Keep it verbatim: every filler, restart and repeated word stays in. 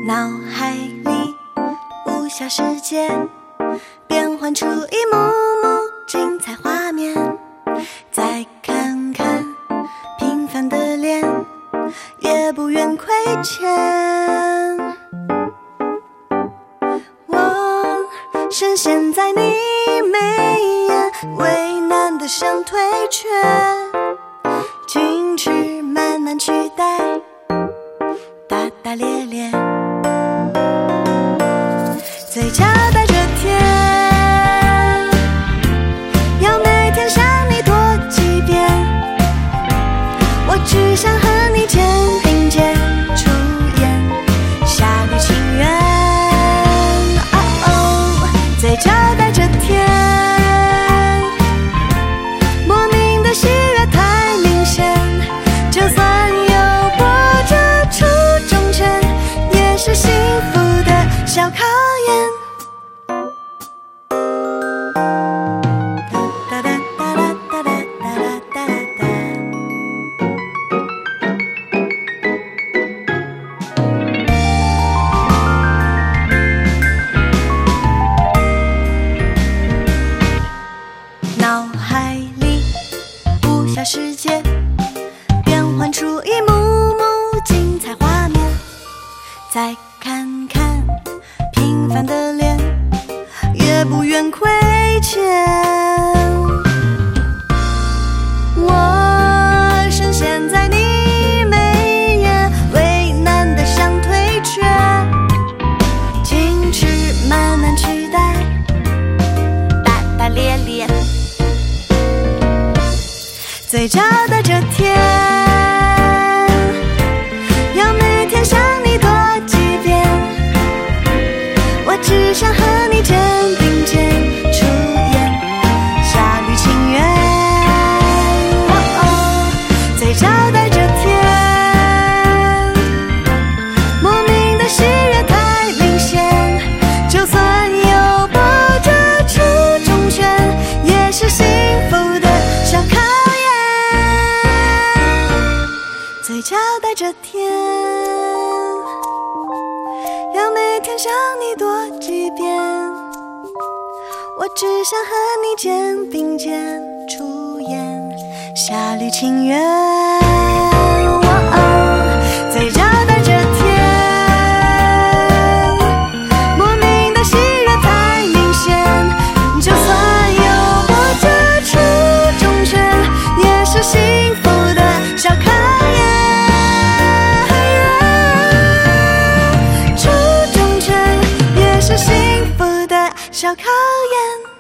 脑海里无暇世界，变换出一幕幕精彩画面。再看看平凡的脸，也不愿亏欠。我深陷在你眉眼，为难得想退却，矜持慢慢取代大大咧咧，嘴角带着甜，要每天向你多几遍。我只想和你肩并肩出演夏日情缘。哦哦，嘴角带着甜，莫名的喜悦太明显，就算有波折初中圈，也是幸福的小考验。脑海里无暇世界，变换出一幕幕精彩画面。再看看平凡的脸，也不愿亏欠。我深陷在你眉眼，为难得想退却，矜持慢慢取代大大咧咧，嘴角带着甜，要每天向你多几遍。我只想和你肩并肩出演夏日情缘。哦哦，嘴角带着甜，莫名的喜悦太明显，就算有波折初中圈，也是幸福的小考验。嘴角带着甜，要每天向你多几遍。我只想和你肩并肩出演夏日情缘。哦哦，嘴角带着甜，莫名的喜悦太明显，就算有波折初中圈，也是幸福的小考验。初中圈也是幸福的小考验。